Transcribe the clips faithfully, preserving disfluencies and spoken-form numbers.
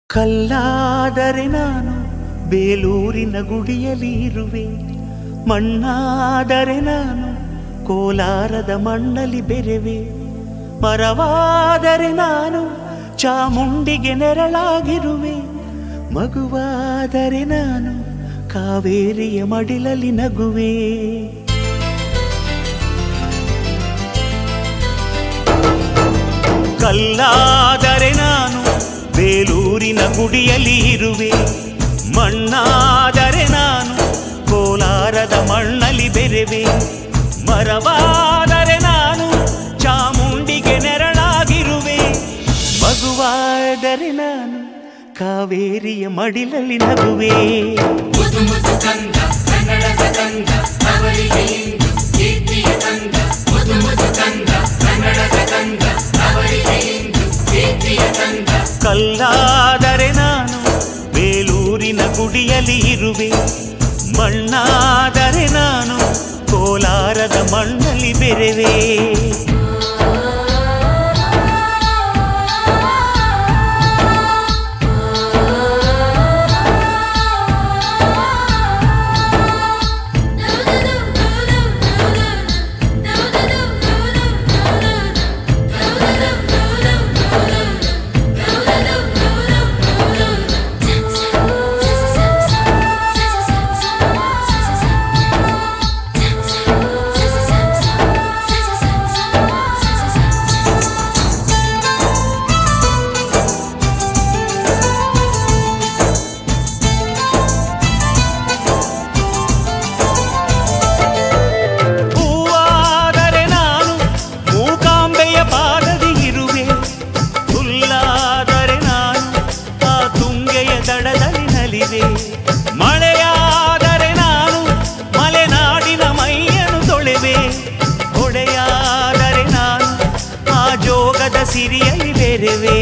ಕಲ್ಲಾದರೆ ನಾನು ಬೇಲೂರಿನ ಗುಡಿಯಲ್ಲಿ ಇರುವೆ, ಮಣ್ಣಾದರೆ ನಾನು ಕೋಲಾರದ ಮಣ್ಣಲ್ಲಿ ಬೆರೆವೆ, ಮರವಾದರೆ ನಾನು ಚಾಮುಂಡಿಗೆ ನೆರಳಾಗಿರುವೆ, ಮಗುವಾದರೆ ನಾನು ಕಾವೇರಿಯ ಮಡಿಲಲ್ಲಿ ನಗುವೆ. ಕಲ್ಲಾದರೆ ನಾನು ಬೇಲೂರಿನ ಗುಡಿಯಲ್ಲಿ ಇರುವೆ, ಮಣ್ಣಾದರೆ ನಾನು ಕೋಲಾರದ ಮಣ್ಣಲ್ಲಿ ಬೆರೆವೆ, ಮರವಾದರೆ ನಾನು ಚಾಮುಂಡಿಗೆ ನೆರಳಾಗಿರುವೆ, ಮಗುವಾದರೆ ನಾನು ಕಾವೇರಿಯ ಮಡಿಲಲ್ಲಿ ನಗುವೆ. ಮುದು ಮುದು ಕಂದ ಕನ್ನಡದ ಕಂದ ಅವರಿಗೆ ಇಂದು ಕೀರ್ತಿಯ ಕಂದ, ಮುದು ಮುದು ಕಂದ ಕನ್ನಡದ ಕಂದ ಅವರಿಗೆ ಇಂದು ಕೀರ್ತಿಯ ಕಂದ. ಕಲ್ಲಾದರೆ ನಾನು ಬೇಲೂರಿನ ಗುಡಿಯಲ್ಲಿ ಇರುವೆ, ಮಣ್ಣಾದರೆ ನಾನು ಕೋಲಾರದ ಮಣ್ಣಲ್ಲಿ ಬೆರೆವೆ. ಮಳೆಯಾದರೆ ನಾನು ಮಲೆನಾಡಿನ ಮೈಯನ್ನು ತೊಳೆವೆ, ಹೊಳೆಯಾದರೆ ನಾನು ಆ ಜೋಗದ ಸಿರಿಯಲ್ಲಿ ಬೆರೆವೆ.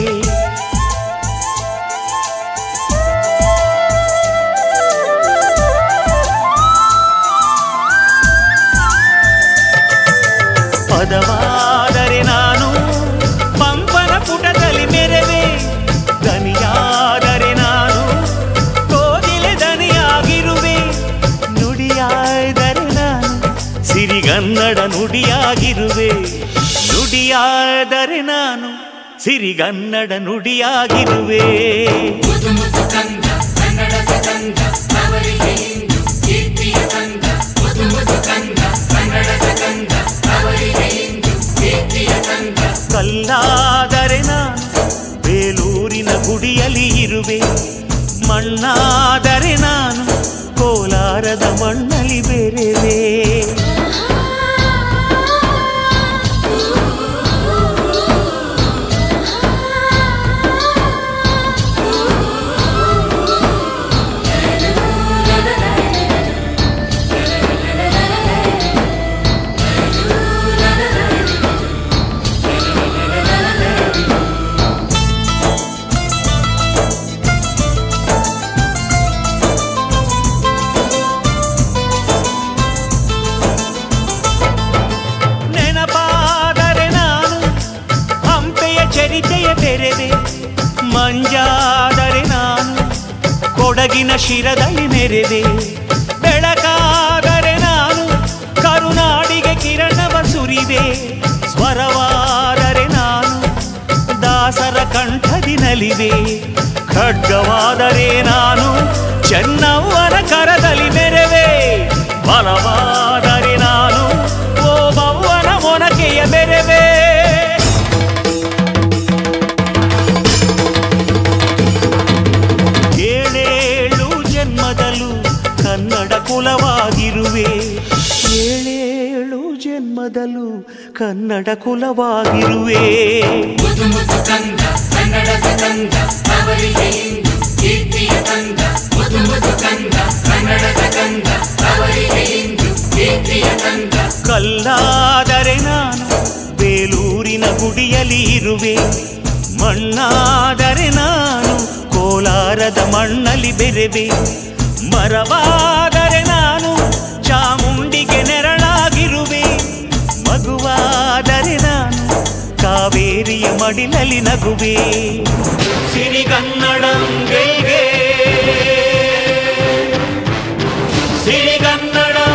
ಪದವಾದರೆ ನಾನು ಪಂಪನ ಪುಟದಲ್ಲಿ ಮೆರೆವೆ, ದನಿಯಾದರೆ ನಾನು ಕೋಗಿಲೆ ದನಿಯಾಗಿರುವೆ, ನುಡಿಯಾದರೆ ನಾನು ಸಿರಿಗನ್ನಡ ನುಡಿಯಾಗಿರುವೆ, ನುಡಿಯಾದರೆ ನಾನು ಸಿರಿಗನ್ನಡ ನುಡಿಯಾಗಿರುವೆ. ಮುದು ಮುದು ಕಂದ ಕನ್ನಡದ ಕಂದ ಅವರಿಗೆ ಇಂದು ಕೀರ್ತಿಯ ಕಂದ, ಮುದು ಮುದು ಕಂದ ಕನ್ನಡದ ಕಂದ ಅವರಿಗೆ ಇಂದು ಕೀರ್ತಿಯ ಕಂದ. ಕಲ್ಲಾದರೆ ನಾನು ಬೇಲೂರಿನ ಗುಡಿಯಲ್ಲಿ ಇರುವೆ, ಮಣ್ಣಾದರೆ ನಾನು ಕೋಲಾರದ ಮಣ್ಣಲ್ಲಿ ಬೆರೆವೆ. ಚರಿತೆಯ ಬೆರೆವೆ, ಮಂಜಾದರೆ ನಾನು ಕೊಡಗಿನ ಶಿರದಲ್ಲಿ ಮೆರೆವೆ, ಬೆಳಕಾದರೆ ನಾನು ಕರುನಾಡಿಗೆ ಕಿರಣವ ಸುರಿವೆ, ಸ್ವರವಾದರೆ ನಾನು ದಾಸರ ಕಂಠದಿ ನಲಿವೆ, ಖಡ್ಗವಾದರೆ ನಾನು ಚೆನ್ನವ್ವನ ಕರದಲ್ಲಿ ಮೆರೆವೆ, ಬಲವಾದರೆ ನಾನು ಓಬವ್ವನ ಮೊನಕೆಯ ಬೆರೆವೆ. ಏಳೇಳು ಜನ್ಮದಲ್ಲೂ ಕನ್ನಡ ಕುಲವಾಗಿರುವೆ, ಏಳೇಳು ಜನ್ಮದಲ್ಲೂ ಕನ್ನಡ ಕುಲವಾಗಿರುವೆ. ಮುದು ಮುದು ಕಂದ ಕನ್ನಡದ ಕಂದ ಅವರಿಗೆ ಇಂದು ಕೀರ್ತಿಯ ಕಂದ, ಮುದು ಮುದು ಕಂದ ಕನ್ನಡದ ಕಂದ ಅವರಿಗೆ ಇಂದು ಕೀರ್ತಿಯ ಕಂದ. ಕಲ್ಲಾದರೆ ನಾನು ಬೇಲೂರಿನ ಗುಡಿಯಲ್ಲಿ ಇರುವೆ, ಮಣ್ಣಾದರೆ ನಾನು ಕೋಲಾರದ ಮಣ್ಣಲ್ಲಿ ಬೆರೆವೆ, ಮರವಾದರೆ ನಾನು ಚಾಮುಂಡಿಗೆ ನೆರಳಾಗಿರುವೆ, ಮಗುವಾದರೆ ನಾನು ಕಾವೇರಿಯ ಮಡಿಲಲ್ಲಿ ನಗುವೆ. ಸಿರಿಗನ್ನಡ ಸಿರಿಗನ್ನಡ